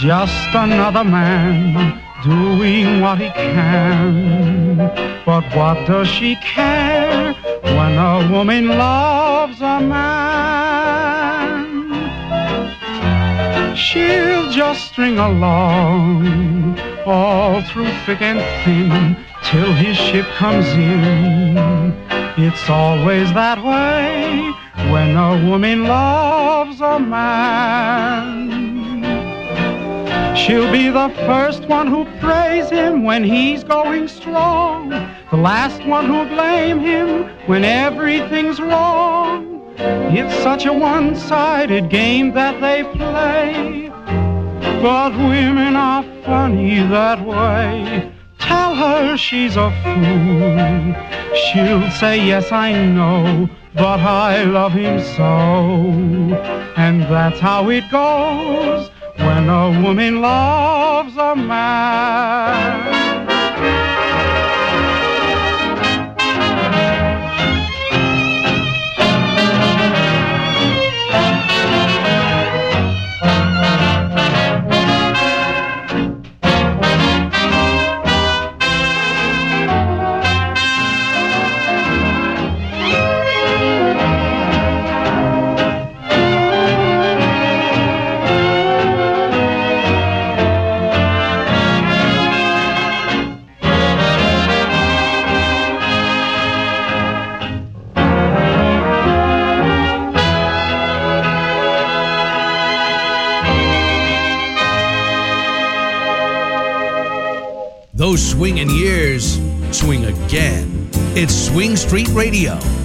just another man doing what he can. But what does she care when a woman loves a man? She'll just string along all through thick and thin till his ship comes in. It's always that way when a woman loves a man. She'll be the first one who praise him when he's going strong, the last one who'll blame him when everything's wrong. It's such a one-sided game that they play, but women are funny that way. Tell her she's a fool, she'll say, yes, I know, but I love him so. And that's how it goes when a woman loves a man. Those swinging years swing again. It's Swing Street Radio